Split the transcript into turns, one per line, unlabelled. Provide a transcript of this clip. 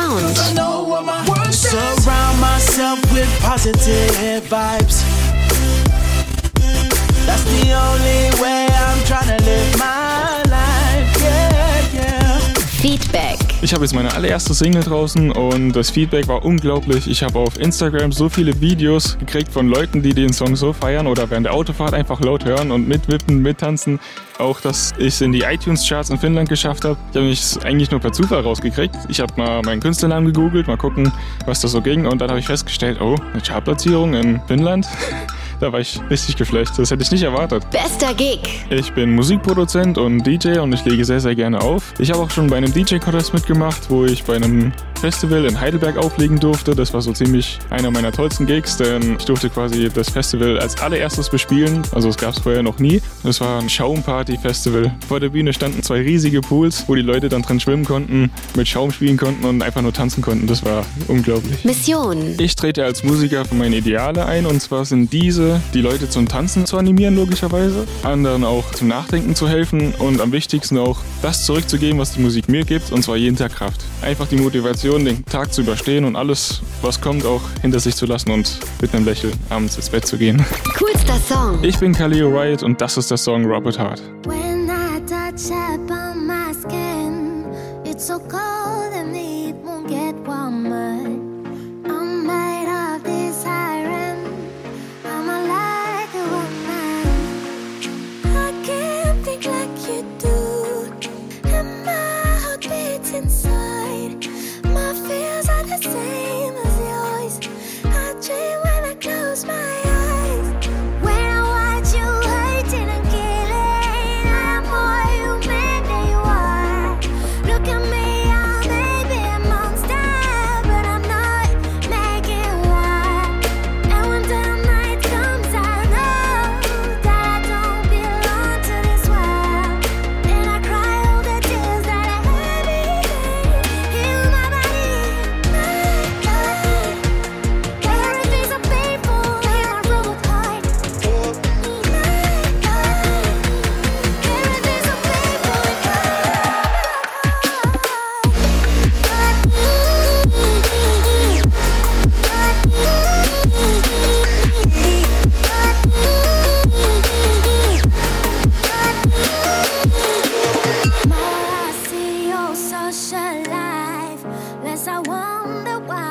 Sound.
Surround myself with positive vibes. That's the only way I'm trying to live my life. Yeah, yeah.
Feedback.
Ich habe jetzt meine allererste Single draußen und das Feedback war unglaublich. Ich habe auf Instagram so viele Videos gekriegt von Leuten, die den Song so feiern oder während der Autofahrt einfach laut hören und mitwippen, mittanzen. Auch, dass ich es in die iTunes-Charts in Finnland geschafft habe. Ich habe mich eigentlich nur per Zufall rausgekriegt. Ich habe mal meinen Künstlernamen gegoogelt, mal gucken, was da so ging. Und dann habe ich festgestellt, oh, eine Chartplatzierung in Finnland. Da war ich richtig geflasht. Das hätte ich nicht erwartet.
Bester Gig.
Ich bin Musikproduzent und DJ und ich lege sehr, sehr gerne auf. Ich habe auch schon bei einem DJ-Contest mitgemacht, wo ich bei einem Festival in Heidelberg auflegen durfte. Das war so ziemlich einer meiner tollsten Gigs, denn ich durfte quasi das Festival als allererstes bespielen. Also es gab es vorher noch nie. Es war ein Schaumparty-Festival. Vor der Bühne standen 2 riesige Pools, wo die Leute dann drin schwimmen konnten, mit Schaum spielen konnten und einfach nur tanzen konnten. Das war unglaublich.
Mission.
Ich trete als Musiker für meine Ideale ein und zwar sind diese, die Leute zum Tanzen zu animieren logischerweise, anderen auch zum Nachdenken zu helfen und am wichtigsten auch das zurückzugeben, was die Musik mir gibt, und zwar jeden Tag Kraft. Einfach die Motivation, den Tag zu überstehen und alles, was kommt, auch hinter sich zu lassen und mit einem Lächeln abends ins Bett zu gehen.
Coolster Song.
Ich bin Khalil Riot und das ist der Song Robert Hart.
When I touch upon my skin, it's so cold and it won't get warmer. I'm made of this iron, I'm like a woman. I can't think like you do, and my heart beats inside. My fears are the same as yours. I dream when I close my eyes. When I watch you hurting and killing, I'm more human than you are. Look at me, I'm maybe a monster, but I'm not making war. And when the night comes, I know that I don't belong to this world. And I cry all the tears that I have heal my body, my body. Everything's so painful in my robot heart. Everything's so more I see your social life, less I wonder why